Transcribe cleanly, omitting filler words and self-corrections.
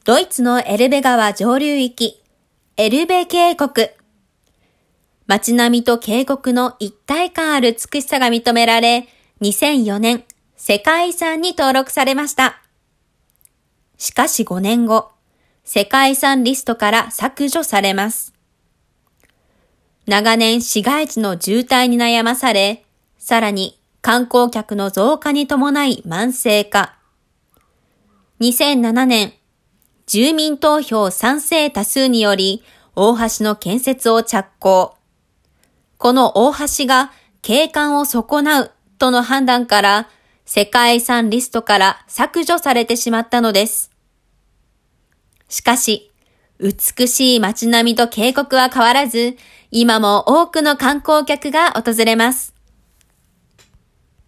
ドイツのエルベ川上流域、エルベ渓谷。街並みと渓谷の一体感ある美しさが認められ、2004年、世界遺産に登録されました。しかし5年後、世界遺産リストから削除されます。長年市街地の渋滞に悩まされ、さらに観光客の増加に伴い慢性化。2007年、住民投票賛成多数により大橋の建設を着工。この大橋が景観を損なうとの判断から世界遺産リストから削除されてしまったのです。しかし、美しい街並みと渓谷は変わらず、今も多くの観光客が訪れます。